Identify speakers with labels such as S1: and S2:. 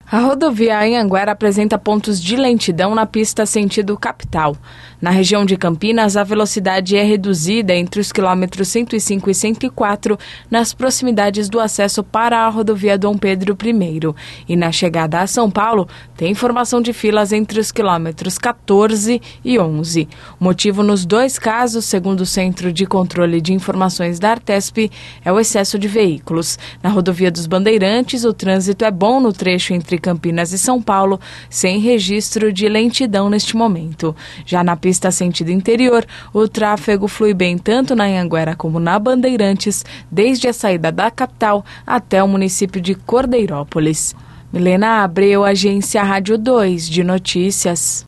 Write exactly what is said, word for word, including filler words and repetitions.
S1: A rodovia Anhanguera apresenta pontos de lentidão na pista sentido capital. Na região de Campinas, a velocidade é reduzida entre os quilômetros cento e cinco e cento e quatro, nas proximidades do acesso para a rodovia Dom Pedro I. E na chegada a São Paulo, tem formação de filas entre os quilômetros quatorze e onze. O motivo nos dois casos, segundo o Centro de Controle de Informações da Artesp, é o excesso de veículos. Na rodovia dos Bandeirantes, o trânsito é bom no trecho entre Campinas e São Paulo, sem registro de lentidão neste momento. Já na pista sentido interior, o tráfego flui bem tanto na Anhanguera como na Bandeirantes, desde a saída da capital até o município de Cordeirópolis. Milena Abreu, Agência Rádio dois de Notícias.